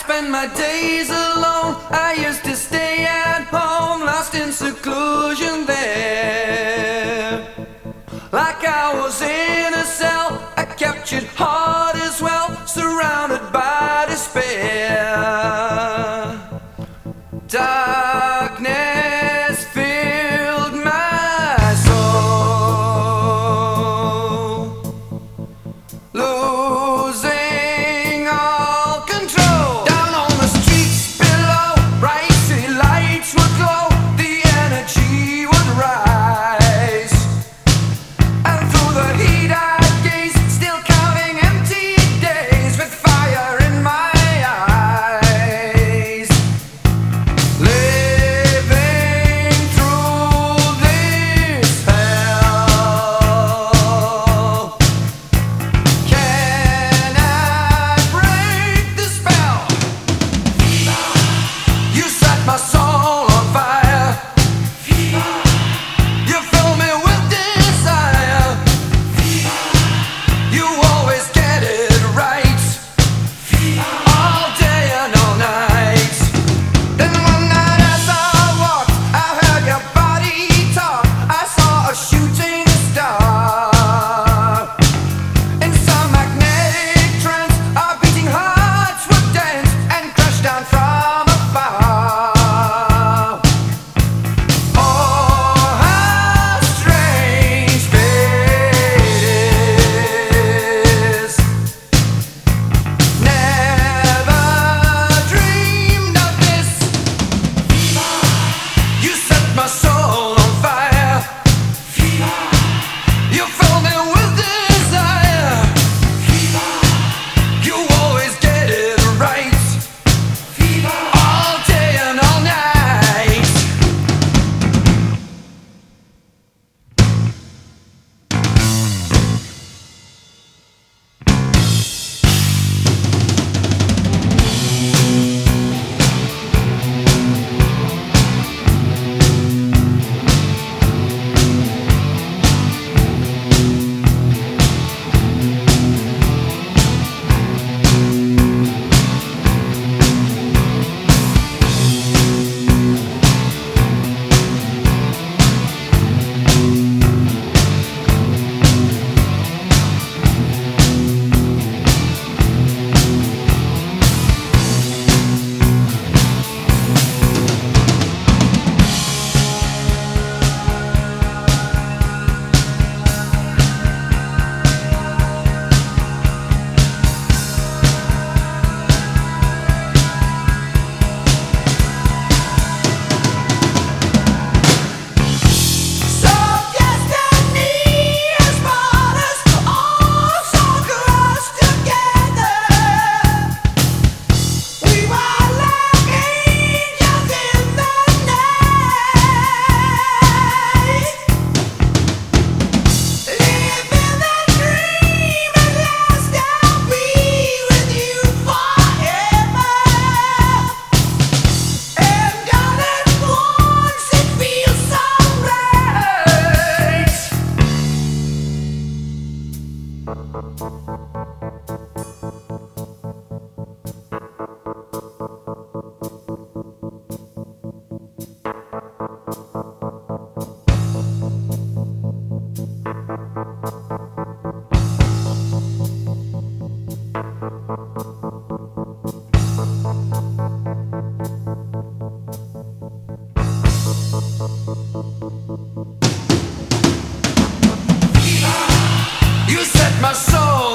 spend my days alone. I used to stay at home, lost in seclusion there. Like I was in a cell, a captured heart as well, surrounded by despair. Darkness filled my soul, losing all control. Down on the streets below, bright city lights would glow, the energy would rise, and through the heat I'd gaze, still counting empty days with fire in my eyes. Living through this hell, can I break the spell? You set my soul on fire. You fill me with desire. You always get it right, all day and all night. Then one night as I walked, I heard your body talk. I saw a shooting star. In some magnetic trance, our beating hearts would dance and crash down from afar. Oh, how strange fate is. Never dreamed of this. You set my soul on fire. You fill me with desire. You always get it right, all day and all night. So destiny has brought us all so close together. We were like angels in the night, living the dream. At last I'll be with you forever. And all at once it feels so right. You set my soul